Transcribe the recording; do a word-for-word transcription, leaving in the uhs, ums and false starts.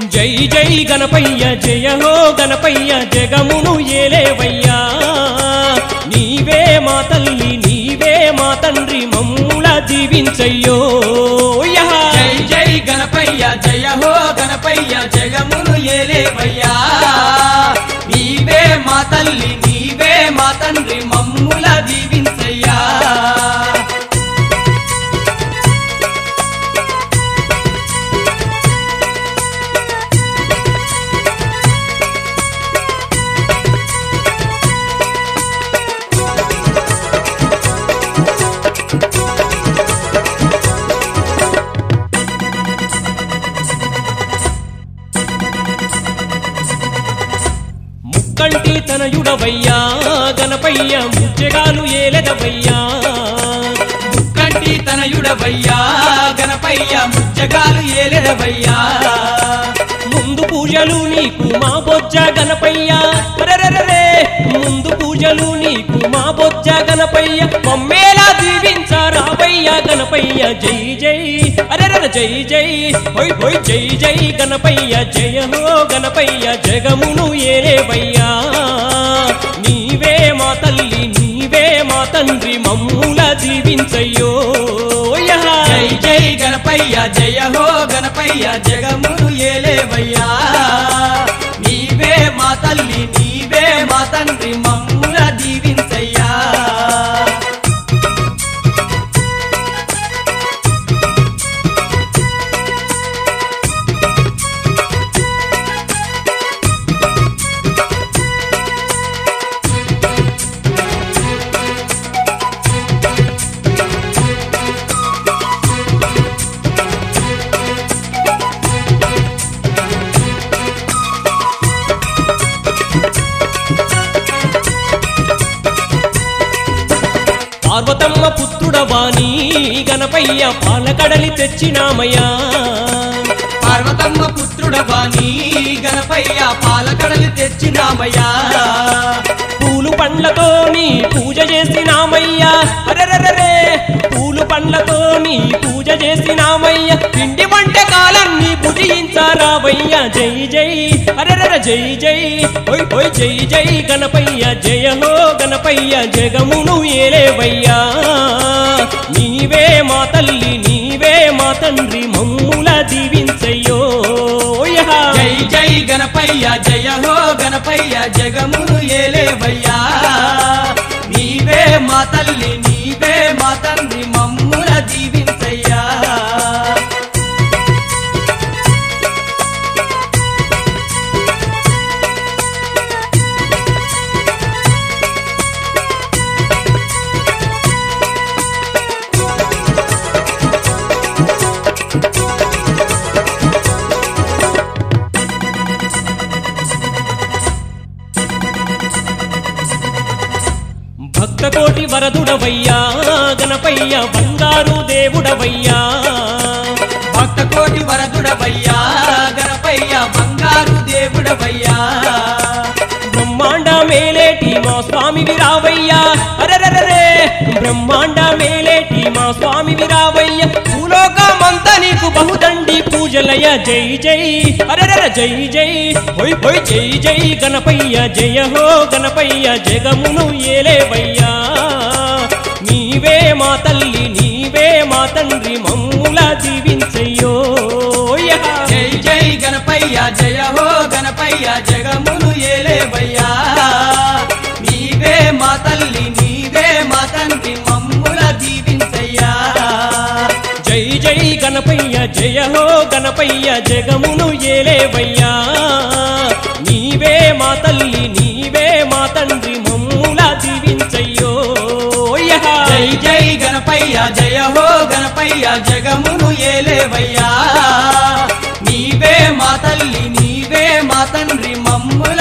జై జై గణపయ్య జయ హో గణపయ్య జగమును ఏలేవయ్యా నీవే మా తల్లి నీవే మా తండ్రి మమ్ముల దీవించయ్యో జై జై గణపయ్య జయ హో గణపయ్య జగమును ఏలేవయ్యా నీవే మా తల్లి నీవే మా తండ్రి మమ్ముల దీవించయ్యా కంటి తనయుడవయ్యా గణపయ్య ముచ్చగాలు ఏలెదవయ్యా కంటి తనయుడవయ్యా గణపయ్య ముచ్చగాలు ఏలెదవయ్యా ముందు పూజలు నీకు మా బొజ్జ గణపయ్య అరెరెరెరే ముందు పూజలు నీకు మా బొజ్జ గణపయ్య మమ్మేలా దీవించారావయ్యా గణపయ్య జై జై అరెరెర జై జై హోయ్ హోయ్ జై జై గణపయ్య జయ హో గణపయ్య జగమును ఏలేవయ్యా నీవే మా తల్లి నీవే మా తండ్రి మమ్ముల దీవించయ్యో జై జై గణపయ్య జయ హో గణపయ్య జగమును ఏలేవయ్యా నీవే మా తల్లి నీవే మా తండ్రి మమ్ముల దీవించయ్యా పార్వతమ్మ పుత్రుడవాణి గణపయ్య పాలకడలి తెచ్చినామయ్యా పార్వతమ్మ పుత్రుడవాణి గణపయ్య పాలకడలి తెచ్చినామయ్యా పూలు పండ్లతో నీ పూజ చేసినామయ్యా అరెరెరెరే పూలు పండ్లతో నీ పూజ చేసినామయ్య పిండి వంటకాలన్నీ భుజించారావయ్యా జై జై అరెరెర జై జై హోయ్ హోయ్ జై జై గణపయ్య జయ హో గణపయ్య జగమును ఏలేవయ్యా నీవే మా తల్లి నీవే మా తండ్రి మమ్ముల దీవించయ్యో జై జై గణపయ్య జయ హో గణపయ్య జగమును ఏలేవయ్యా నీవే మా తల్లి నీవే మా తండ్రి మమ్ముల దీవించయ్యా భక్తకోటి వరదుడవయ్యా గణపయ్య బంగారు దేవుడవయ్యా భక్తకోటి వరదుడవయ్యా గణపయ్య బంగారు దేవుడవయ్యా బ్రహ్మాండ మేలేటి మా స్వామి విరావయ్యా అరెరెరెరే బ్రహ్మాండ మేలేటి మా స్వామి విరావయ్య భూలోకమంత నీకు బహుదండి పూజలయ జై జై అరెరెర జై జై హోయ్ హోయ్ జై జై గణపయ్య జయ హో గణపయ్య జగమును ఏలేవయ్యా నీవే మా తల్లి నీవే మా తండ్రి మమ్ముల దీవించయ్యో జై జై గణపయ్య జయ హో గణపయ్య జగమును ఏలేవయ్యా నీవే మా తల్లి నీవే మా తండ్రి మమ్ముల దీవించయ్యా జై జై గణపయ్య జయ హో గణపయ్య జగమును ఏలేవయ్యా నీవే మా తల్లి నీవే మా తండ్రి మమ్ముల దీవించయ్యో జై జై గణపయ్య జయ హో గణపయ్య జగమును ఏలేవయ్యా నీవే మా తల్లి నీవే మా తండ్రి మమ్ముల